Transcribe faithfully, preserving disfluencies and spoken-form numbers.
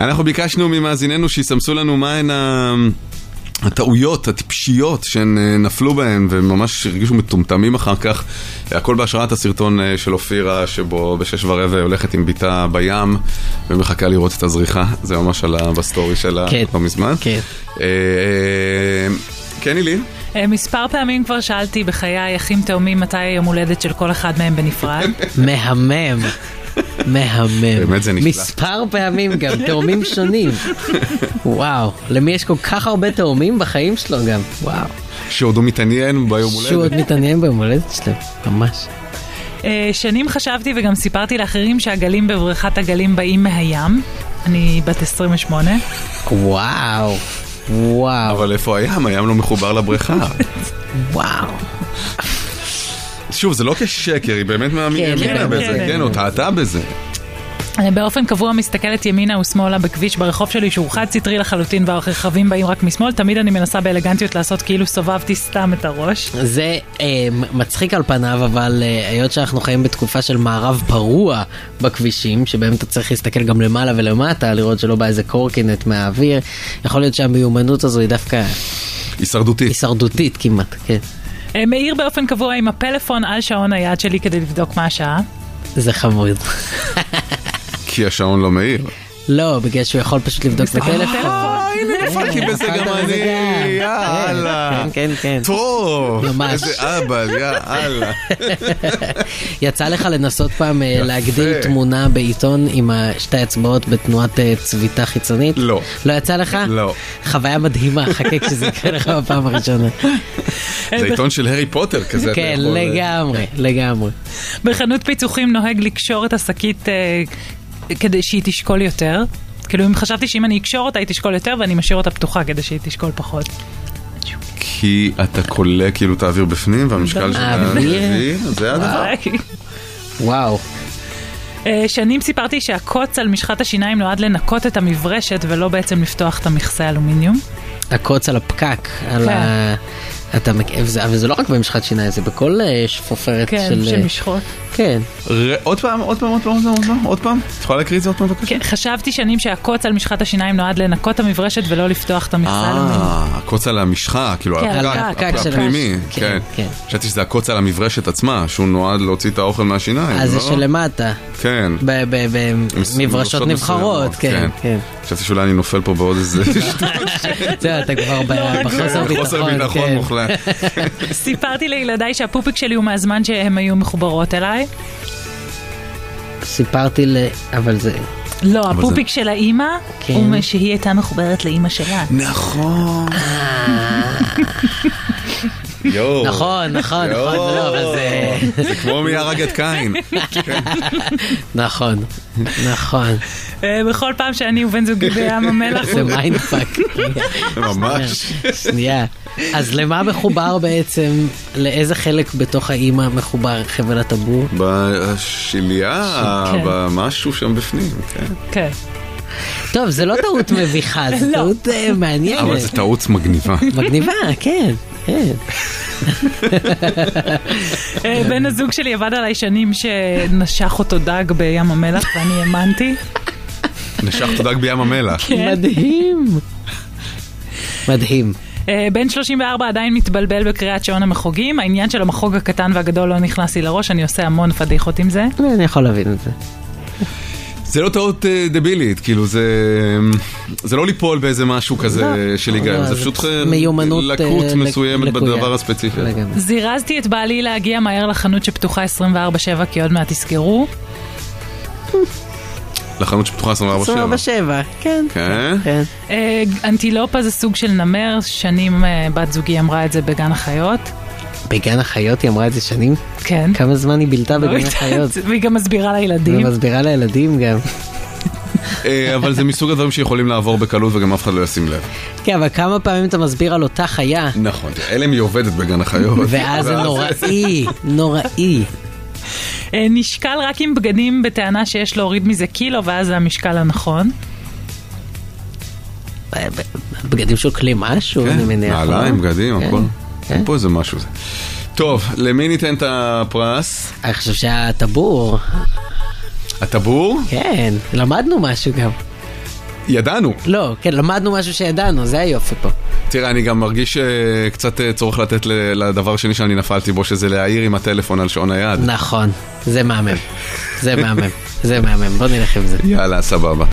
אנחנו ביקשנו ממאזיננו שיסמסו לנו מהן ה... הטעויות, הטיפשיות שהן נפלו בהן וממש הרגישו מטומטמים אחר כך. הכל בהשראת הסרטון של אופירה שבו בשש ורבע הולכת עם ביתה בים ומחכה לראות את הזריחה. זה ממש עלה בסטורי שלה לא מזמן. כן. כן, אילין? מספר פעמים כבר שאלתי בחיי אחים תאומים מתי היום הולדת של כל אחד מהם בנפרד. מהמם. מהמם. באמת זה נפלא. מספר פעמים גם, תאומים שונים. וואו, למי יש כל כך הרבה תאומים בחיים שלו גם, וואו. שעוד הוא מתעניין ביום הולדת. שהוא עוד מתעניין ביום הולדת שלו, ממש. שנים חשבתי וגם סיפרתי לאחרים שהגלים בבריכת הגלים באים מהים. אני בת עשרים ושמונה. וואו, וואו. אבל איפה הים? הים לא מחובר לבריכה. וואו. שוב, זה לא כשקר, היא באמת מאמינה בזה, כן, או טעתה בזה. אני באופן קבוע מסתכלת ימינה ושמאלה בכביש ברחוב שלי שהוא חד סטרי לחלוטין והרכבים באים רק משמאל, תמיד אני מנסה באלגנטיות לעשות כאילו סובבתי סתם את הראש. זה אה, מצחיק על פניו, אבל אה, היות שאנחנו חיים בתקופה של מערב פרוע בכבישים, שבהם אתה צריך להסתכל גם למעלה ולמטה, לראות שלא בא איזה קורקינט מהאוויר, יכול להיות שהמיומנות הזו היא דווקא... הישרדותית. הישרדותית כמעט, כן. מאיר באופן קבוע עם הפלאפון על שעון היד שלי כדי לבדוק מה השעה. זה חמוד. כי השעון לא מאיר. לא, בגלל שהוא יכול פשוט לבדוק בטלפון. הנה נפלתי בזה גם אני. יאללה. כן, כן, כן. טוב. איזה אבא, יאללה. יצא לך לנסות פעם להגדיל תמונה בעיתון עם שתי אצבעות בתנועת צביטה חיצונית? לא. לא יצא לך? לא. חוויה מדהימה, חכה כשזה יקרה לך בפעם הראשונה. זה עיתון של הארי פוטר כזה. כן, לגמרי, לגמרי. בחנות פיצוחים נוהג לקשור את השקית כדי שהיא תשקול יותר. כאילו אם חשבתי שאם אני אקשור אותה היא תשקול יותר ואני משאיר אותה פתוחה כדי שהיא תשקול פחות. כי אתה קולה כאילו את האוויר בפנים והמשקל שלך מביא, זה הדבר. וואו. שנים סיפרתי שהקוץ על משחת השיניים נועד לנקות את המברשת ולא בעצם לפתוח את המכסה אלומיניום. הקוץ על הפקק, על ה... אתה מכאב זה, אבל זה לא רק במשחת שיניים, זה בכל שפופרת של... כן, של משחות. כן. עוד פעם, עוד פעם, עוד פעם, עוד פעם, עוד פעם. את יכולה להקריא את זה עוד פעם בבקשה? כן, חשבתי שנים שהקוץ על משחת השיניים נועד לנקות המברשת ולא לפתוח את המכסה אלומיניום. אה, הקוץ על המשחה, כאילו, הפנימי, כן. חשבתי שזה הקוץ על המברשת עצמה, שהוא נועד להוציא את האוכל מהשיניים. אז זה שלמטה. כן. במברשות נבחרות, כן, כן. חשבתי שאולי אני נופל פה בעוד איזה... זה, אתה כבר בחוסר ביטחון. חוסר ביטחון מוחלט. סיפרתי לילדיי שהפופיק שלי הוא מהזמן שהם היו מחוברות אליי. סיפרתי ל... אבל זה... לא, הפופיק של האמא הוא שהיא הייתה מחוברת לאמא שלה. נכון. נכון, נכון, נכון, זה כמו מיהרגת קין. נכון, נכון. בכל פעם שאני ובן זוגי בים המלח. זה מיינדפאק. ממש. שנייה. אז למה מחובר בעצם, לאיזה חלק בתוך האמא מחובר חבל הטבור? בשיליה, במשהו שם בפנים, כן. כן. טוב, זה לא טעות מביכה, זה טעות מעניינת. אבל זה טעות מגניבה. מגניבה, כן. בן הזוג שלי עבד עליי שנים שנשך אותו דג בים המלח ואני האמנתי. נשך אותו דג בים המלח? מדהים. מדהים. בן שלושים וארבע עדיין מתבלבל בקריאת שעון המחוגים. העניין של המחוג הקטן והגדול לא נכנס לי לראש, אני עושה המון פדיחות עם זה. אני יכול להבין את זה. זה לא טעות דבילית, כאילו זה זה לא ליפול באיזה משהו כזה של היגיון, זה פשוט לקות מסוימת בדבר הספציפי. זירזתי את בעלי להגיע מהר לחנות שפתוחה עשרים וארבע שבע, כי עוד מעט תזכרו. לחנות שפתוחה עשרים וארבע שבע? עשרים וארבע שבע, כן. כן? אנטילופה זה סוג של נמר, שנים בת זוגי אמרה את זה בגן החיות. בגן החיות היא אמרה את זה שנים? כן. כמה זמן היא בילתה בגן החיות? והיא גם מסבירה לילדים. היא מסבירה לילדים גם. אבל זה מסוג הדברים שיכולים לעבור בקלות וגם אף אחד לא ישים לב. כן, אבל כמה פעמים אתה מסביר על אותה חיה? נכון, אלה היא עובדת בגן החיות. ואז זה נוראי, נוראי. נשקל רק עם בגדים בטענה שיש להוריד מזה קילו, ואז זה המשקל הנכון. בגדים שוקלים משהו, אני מניח. נעליים, בגדים, הכל. אין פה איזה משהו זה. טוב, למי ניתן את הפרס? אני חושב שהטבור. הטבור? כן, למדנו משהו גם. ידענו. לא, כן, למדנו משהו שידענו, זה היופי פה. תראה, אני גם מרגיש קצת צורך לתת לדבר שני שאני נפלתי בו, שזה להעיר עם הטלפון על שעון היד. נכון, זה מהמם. זה מהמם. זה מהמם. בוא נלך עם זה. יאללה, סבבה.